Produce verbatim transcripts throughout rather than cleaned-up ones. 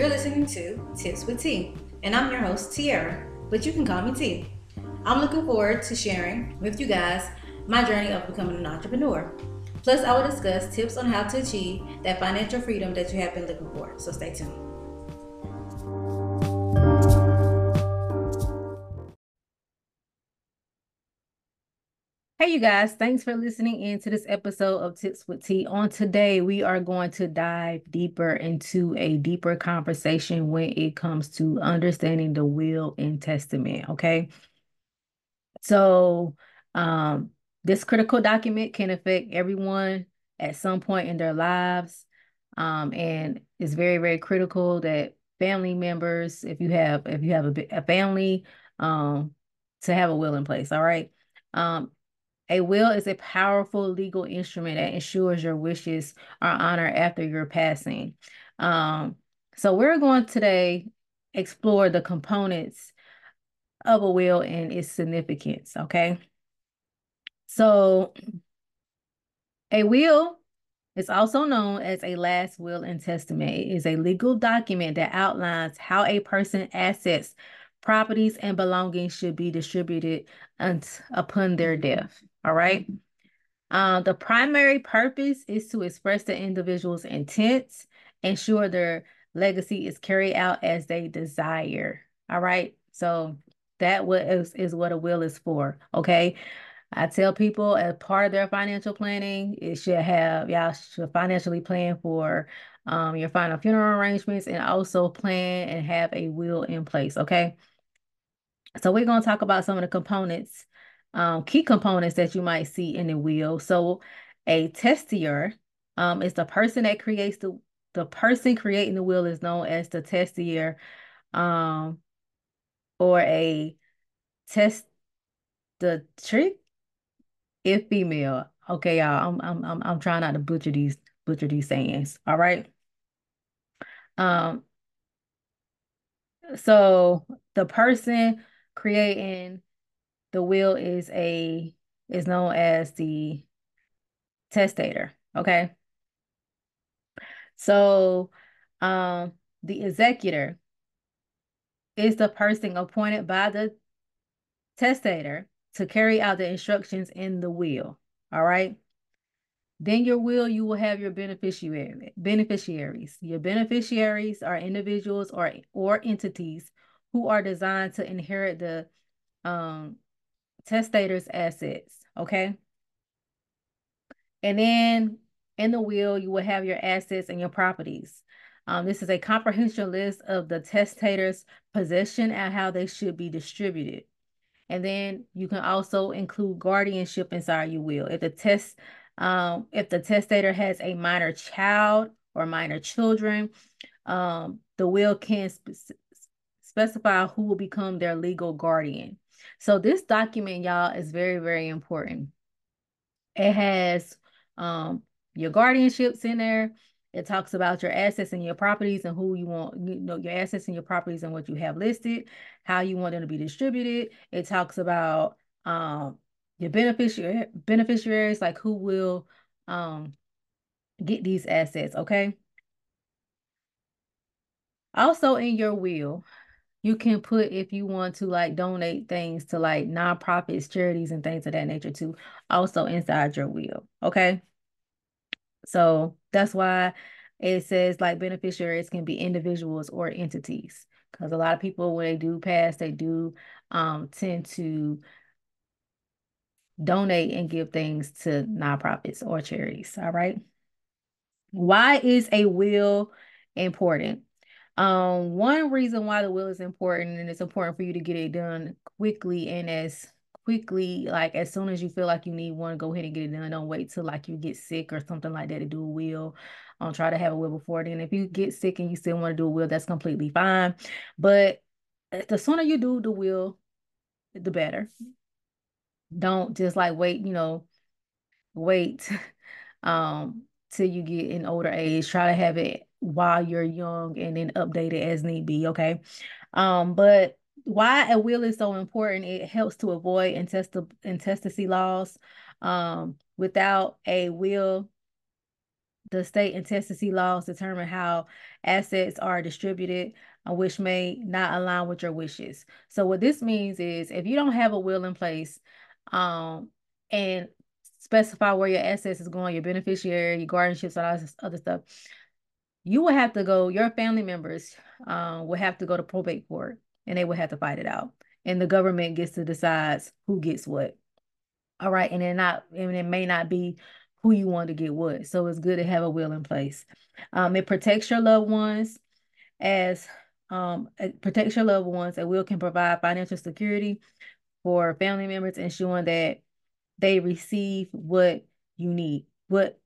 You're listening to Tips with T, and I'm your host, Tiara, but you can call me T. I'm looking forward to sharing with you guys my journey of becoming an entrepreneur. Plus, I will discuss tips on how to achieve that financial freedom that you have been looking for. So stay tuned. Hey, you guys, thanks for listening in to this episode of Tips with T. On today, we are going to dive deeper into a deeper conversation when it comes to understanding the will and testament. Okay. So, um, this critical document can affect everyone at some point in their lives. Um, and it's very, very critical that family members, if you have, if you have a, a family, um, to have a will in place. All right. Um, a will is a powerful legal instrument that ensures your wishes are honored after your passing. Um, so we're going to today explore the components of a will and its significance, okay? So a will is also known as a last will and testament. It is a legal document that outlines how a person's assets, properties, and belongings should be distributed upon their death, all right? Uh, the primary purpose is to express the individual's intents, ensure their legacy is carried out as they desire. All right. So that what is, is what a will is for. Okay. I tell people as part of their financial planning, it should have, y'all should financially plan for um, your final funeral arrangements and also plan and have a will in place. Okay. So we're going to talk about some of the components, um, key components that you might see in the will. So a testator um, is the person that creates the, the person creating the will is known as the testator, um, or a test, the trick if female. Okay, y'all, I'm, I'm, I'm, I'm trying not to butcher these, butcher these sayings. All right. Um, so the person creating the will is a, is known as the testator. Okay. So um the executor is the person appointed by the testator to carry out the instructions in the will. All right. Then your will, you will have your beneficiary beneficiaries. Your beneficiaries are individuals or or entities who are designed to inherit the um testator's assets. Okay. And then in the will, you will have your assets and your properties. Um, this is a comprehensive list of the testator's possession and how they should be distributed. And then you can also include guardianship inside your will. If the test, um, if the testator has a minor child or minor children, um, the will can spe specify who will become their legal guardian. So this document, y'all, is very, very important. It has um, your guardianships in there. It talks about your assets and your properties and who you want, you know, your assets and your properties and what you have listed, how you want them to be distributed. It talks about um, your beneficiary beneficiaries, like who will um, get these assets, okay? Also in your will, you can put if you want to like donate things to like nonprofits, charities, and things of that nature too, also inside your will, okay? So that's why it says like beneficiaries can be individuals or entities. Because a lot of people, when they do pass, they do um, tend to donate and give things to nonprofits or charities. All right. Why is a will important? Um, one reason why the will is important, and it's important for you to get it done quickly and as quickly, like as soon as you feel like you need one, go ahead and get it done. Don't wait till like you get sick or something like that to do a will. Um, try to have a will before then. If you get sick and you still want to do a will, that's completely fine. But uh, the sooner you do the will, the better. Don't just like wait, you know, wait um till you get in older age. Try to have it while you're young and then update it as need be, okay? Um, but why a will is so important, it helps to avoid intestate intestacy laws. Um, without a will, The state and intestacy laws determine how assets are distributed, uh, which may not align with your wishes. So what this means is if you don't have a will in place, um, and specify where your assets is going, your beneficiary, your guardianships, and all this other stuff, you will have to go, your family members um, will have to go to probate court and they will have to fight it out. And the government gets to decide who gets what. All right. And it not, and it may not be who you want to get what. So it's good to have a will in place. Um, it protects your loved ones as um it protects your loved ones. A will can provide financial security for family members, ensuring that they receive what you need. What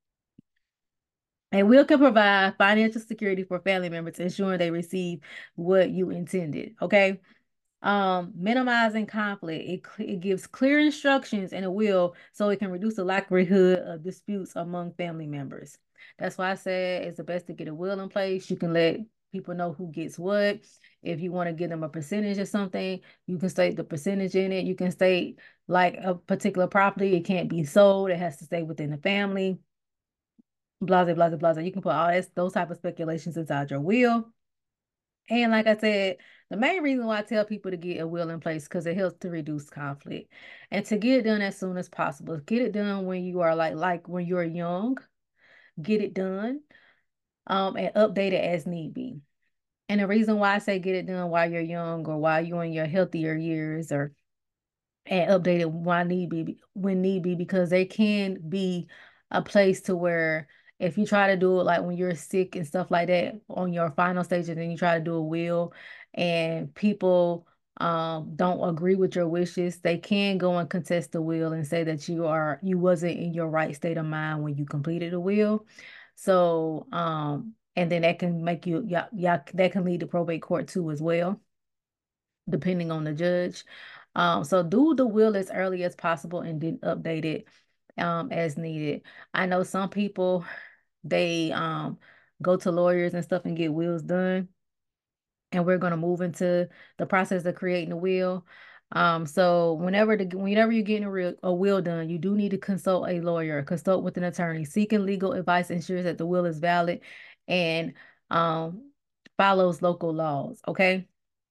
a will can provide financial security for family members, ensuring they receive what you intended. Okay. Um, minimizing conflict. It, it gives clear instructions in a will so it can reduce the likelihood of disputes among family members. That's why I said it's the best to get a will in place. You can let people know who gets what. If you want to give them a percentage or something, you can state the percentage in it. You can state like a particular property, it can't be sold, it has to stay within the family. Blah, blah, blah, blah. You can put all that, those type of speculations inside your will. And like I said, the main reason why I tell people to get a will in place because it helps to reduce conflict and to get it done as soon as possible. Get it done when you are like like when you're young. Get it done, um, and update it as need be. And the reason why I say get it done while you're young or while you're in your healthier years or and update it when need be when need be because there can be a place to where if you try to do it like when you're sick and stuff like that on your final stage and then you try to do a will and people um don't agree with your wishes, they can go and contest the will and say that you are you wasn't in your right state of mind when you completed the will. So um and then that can make you yeah, yeah that can lead to probate court too as well depending on the judge. Um, so do the will as early as possible and then update it um, as needed. I know some people, they um, go to lawyers and stuff and get wills done. And we're going to move into the process of creating a will. Um, so whenever the whenever you're getting a, real, a will done, you do need to consult a lawyer, consult with an attorney. Seeking legal advice ensures that the will is valid and um, follows local laws. Okay.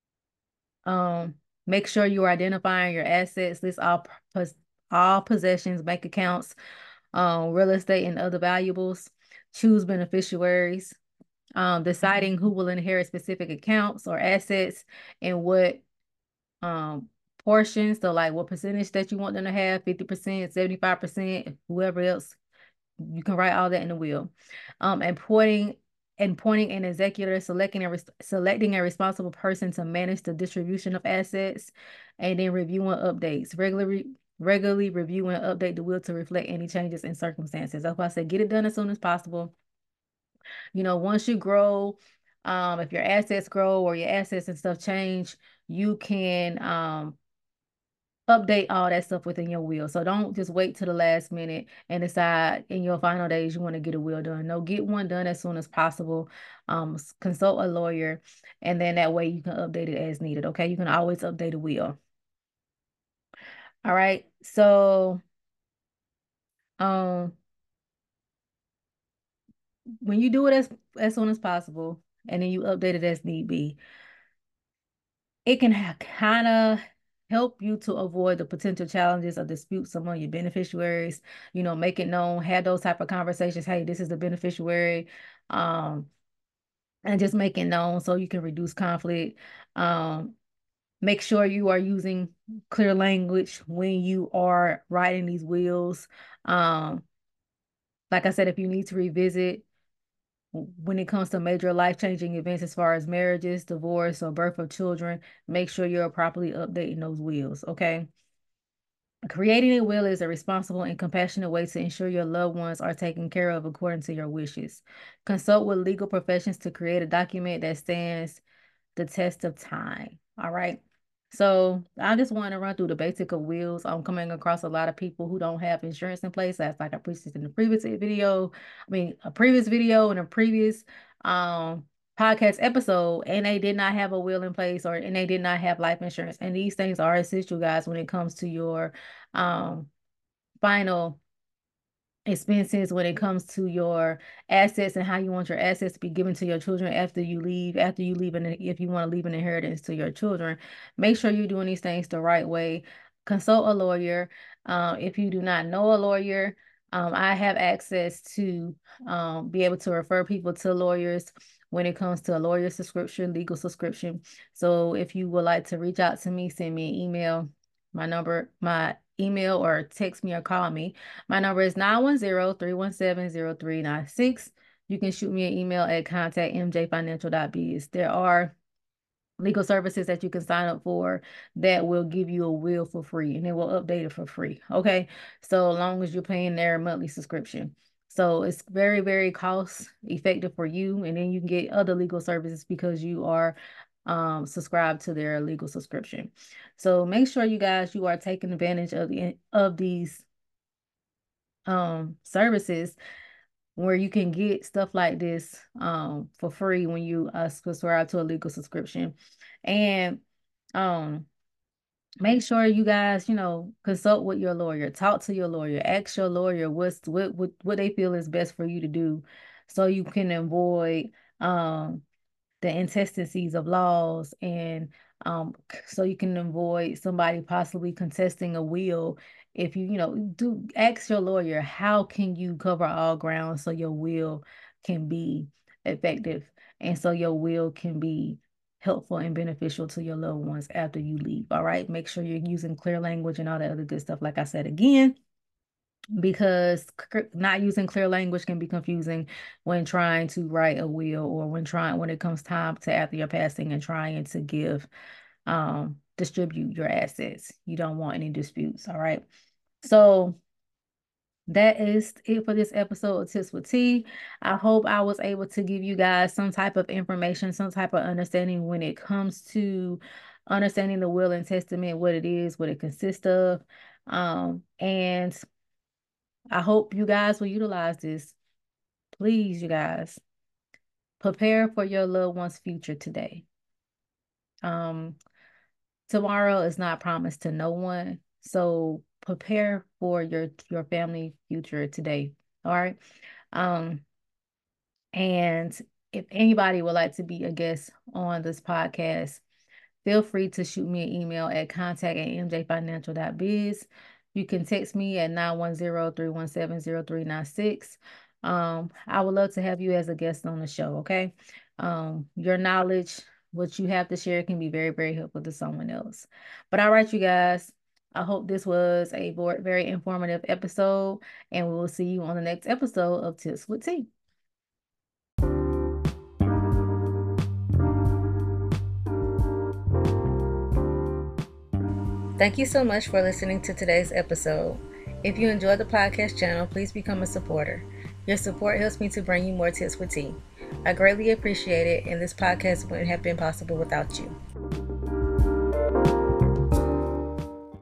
Um, make sure you are identifying your assets, list all pos all possessions, bank accounts, um, real estate and other valuables. Choose beneficiaries. Um, deciding who will inherit specific accounts or assets and what um portions. So like what percentage that you want them to have, fifty percent, seventy-five percent, whoever else you can write all that in the will. Um, and pointing and appointing an executor, selecting a selecting a responsible person to manage the distribution of assets, and then reviewing updates. Regularly regularly review and update the will to reflect any changes in circumstances. That's why I said get it done as soon as possible. You know, once you grow, um, if your assets grow or your assets and stuff change, you can um update all that stuff within your will. So don't just wait to the last minute and decide in your final days you want to get a will done. No, get one done as soon as possible. Um, consult a lawyer, and then that way you can update it as needed. Okay, you can always update a will. All right. So, um, when you do it as as soon as possible, and then you update it as need be, it can kind of help you to avoid the potential challenges of disputes among your beneficiaries. You know, make it known, have those type of conversations. Hey, this is the beneficiary, um, and just make it known so you can reduce conflict. Um, make sure you are using clear language when you are writing these wills. Um, like I said, if you need to revisit when it comes to major life-changing events as far as marriages, divorce, or birth of children, make sure you're properly updating those wills, okay? Creating a will is a responsible and compassionate way to ensure your loved ones are taken care of according to your wishes. Consult with legal professions to create a document that stands the test of time. All right. So I just want to run through the basic of wills. I'm coming across a lot of people who don't have insurance in place. That's like I preached in the previous video. I mean, a previous video and a previous um podcast episode, and they did not have a will in place or and they did not have life insurance. And these things are essential, guys, when it comes to your um final expenses when it comes to your assets and how you want your assets to be given to your children after you leave, after you leave, and if you want to leave an inheritance to your children. Make sure you're doing these things the right way. Consult a lawyer. Um, if you do not know a lawyer, um, I have access to um, be able to refer people to lawyers when it comes to a lawyer subscription, legal subscription. So if you would like to reach out to me, send me an email. My number, my email, or text me or call me. My number is nine one zero, three one seven, zero three nine six. You can shoot me an email at contact m j financial dot biz. There are legal services that you can sign up for that will give you a will for free, and it will update it for free. Okay. So long as you're paying their monthly subscription. So it's very, very cost effective for you. And then you can get other legal services because you are um, subscribed to their legal subscription. So make sure you guys, you are taking advantage of the of these um services where you can get stuff like this um for free when you uh subscribe to a legal subscription. And um make sure you guys, you know, consult with your lawyer, talk to your lawyer, ask your lawyer what's what what, what they feel is best for you to do so you can avoid um the inconsistencies of laws, and um so you can avoid somebody possibly contesting a will. If you you know do ask your lawyer, how can you cover all grounds so your will can be effective and so your will can be helpful and beneficial to your loved ones after you leave. All right, make sure you're using clear language and all that other good stuff, like I said again, because not using clear language can be confusing when trying to write a will, or when trying when it comes time to after your passing and trying to give um distribute your assets. You don't want any disputes. All right, so that is it for this episode of Tips with T. I hope I was able to give you guys some type of information, some type of understanding when it comes to understanding the will and testament, what it is, what it consists of. Um, and I hope you guys will utilize this. Please, you guys, prepare for your loved one's future today. Um, tomorrow is not promised to no one, so prepare for your your family future today. All right. Um, and if anybody would like to be a guest on this podcast, feel free to shoot me an email at contact at m j financial dot biz. You can text me at nine one zero, three one seven, zero three nine six. Um, I would love to have you as a guest on the show, okay? Um, your knowledge, what you have to share can be very, very helpful to someone else. But all right, you guys, I hope this was a very informative episode, and we will see you on the next episode of Tips with T. Thank you so much for listening to today's episode. If you enjoyed the podcast channel, please become a supporter. Your support helps me to bring you more Tips with T. I greatly appreciate it, and this podcast wouldn't have been possible without you.